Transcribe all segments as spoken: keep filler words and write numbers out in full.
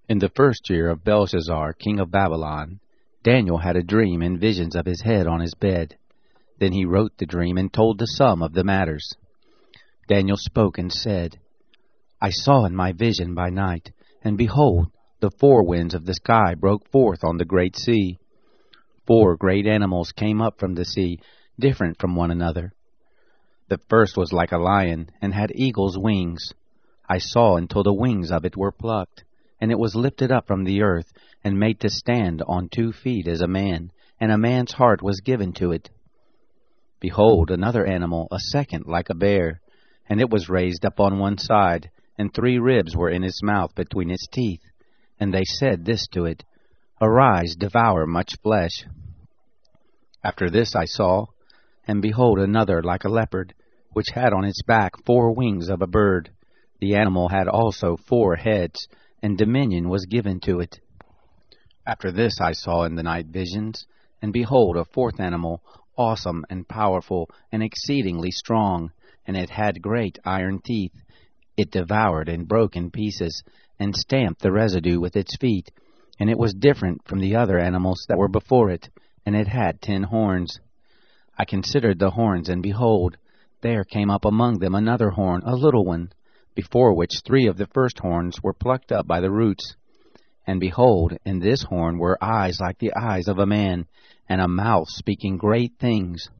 In the first year of Belshazzar, king of Babylon, Daniel had a dream and visions of his head on his bed. Then he wrote the dream and told the sum of the matters. Daniel spoke and said, I saw in my vision by night, and behold, the four winds of the sky broke forth on the great sea. Four great animals came up from the sea, different from one another. The first was like a lion, and had eagle's wings. I saw until the wings of it were plucked, and it was lifted up from the earth, and made to stand on two feet as a man, and a man's heart was given to it. Behold, another animal, a second, like a bear, and it was raised up on one side, and three ribs were in its mouth between its teeth. And they said this to it, Arise, devour much flesh. After this I saw, and behold another like a leopard, which had on its back four wings of a bird. The animal had also four heads, and dominion was given to it. After this I saw in the night visions, and behold a fourth animal, awesome and powerful, and exceedingly strong, and it had great iron teeth. It devoured and broke in pieces, and stamped the residue with its feet, and it was different from the other animals that were before it, and it had ten horns. I considered the horns, and behold, there came up among them another horn, a little one, before which three of the first horns were plucked up by the roots. And behold, in this horn were eyes like the eyes of a man, and a mouth speaking great things.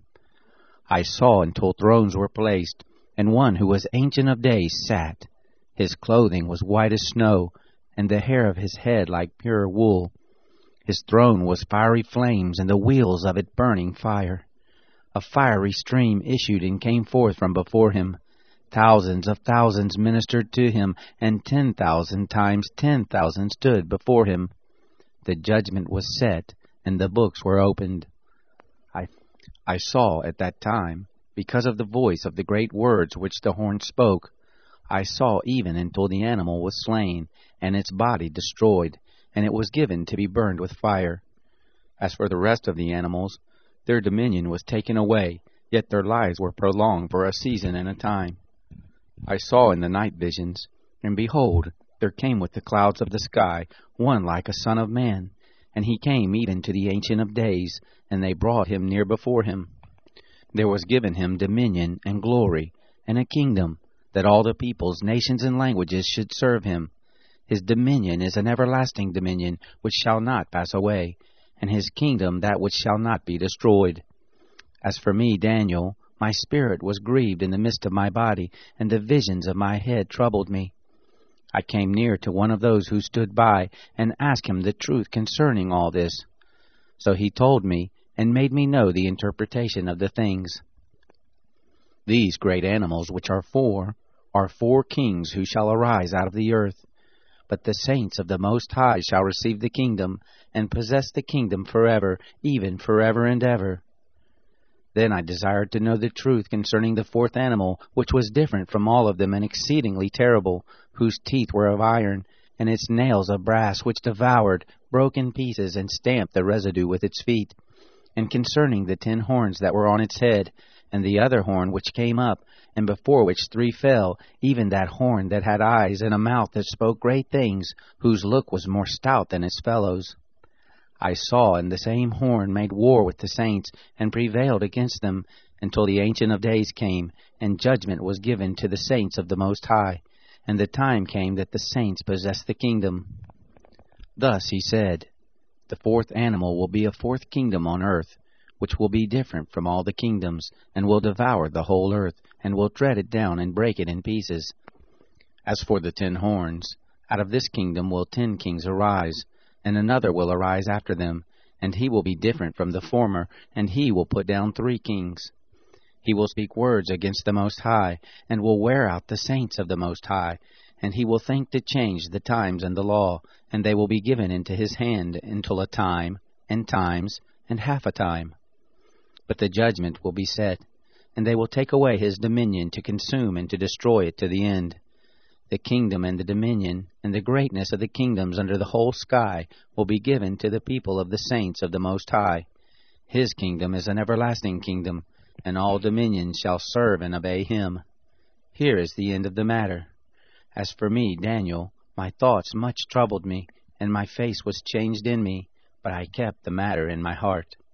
I saw until thrones were placed, and one who was Ancient of Days sat. His clothing was white as snow, and the hair of his head like pure wool. His throne was fiery flames, and the wheels of it burning fire. A fiery stream issued and came forth from before him. Thousands of thousands ministered to him, and ten thousand times ten thousand stood before him. The judgment was set, and the books were opened. I, I saw at that time, because of the voice of the great words which the horn spoke, I saw even until the animal was slain, and its body destroyed, and it was given to be burned with fire. As for the rest of the animals, their dominion was taken away, yet their lives were prolonged for a season and a time. I saw in the night visions, and behold, there came with the clouds of the sky one like a son of man, and he came even to the Ancient of Days, and they brought him near before him. There was given him dominion and glory, and a kingdom, that all the peoples, nations, and languages should serve him. His dominion is an everlasting dominion, which shall not pass away, and his kingdom that which shall not be destroyed. As for me, Daniel, my spirit was grieved in the midst of my body, and the visions of my head troubled me. I came near to one of those who stood by, and asked him the truth concerning all this. So he told me, and made me know the interpretation of the things. These great animals, which are four, are four kings who shall arise out of the earth. But the saints of the Most High shall receive the kingdom, and possess the kingdom forever, even forever and ever. Then I desired to know the truth concerning the fourth animal, which was different from all of them, and exceedingly terrible, whose teeth were of iron, and its nails of brass, which devoured, broke in pieces, and stamped the residue with its feet. And concerning the ten horns that were on its head, and the other horn which came up, and before which three fell, even that horn that had eyes and a mouth that spoke great things, whose look was more stout than its fellows. I saw, and the same horn made war with the saints, and prevailed against them, until the Ancient of Days came, and judgment was given to the saints of the Most High, and the time came that the saints possessed the kingdom. Thus he said, The fourth animal will be a fourth kingdom on earth, which will be different from all the kingdoms, and will devour the whole earth, and will tread it down and break it in pieces. As for the ten horns, out of this kingdom will ten kings arise, and another will arise after them, and he will be different from the former, and he will put down three kings. He will speak words against the Most High, and will wear out the saints of the Most High, and he will think to change the times and the law, and they will be given into his hand until a time, and times, and half a time. But the judgment will be set, and they will take away his dominion to consume and to destroy it to the end. The kingdom and the dominion and the greatness of the kingdoms under the whole sky will be given to the people of the saints of the Most High. His kingdom is an everlasting kingdom, and all dominions shall serve and obey him. Here is the end of the matter. As for me, Daniel, my thoughts much troubled me, and my face was changed in me, but I kept the matter in my heart.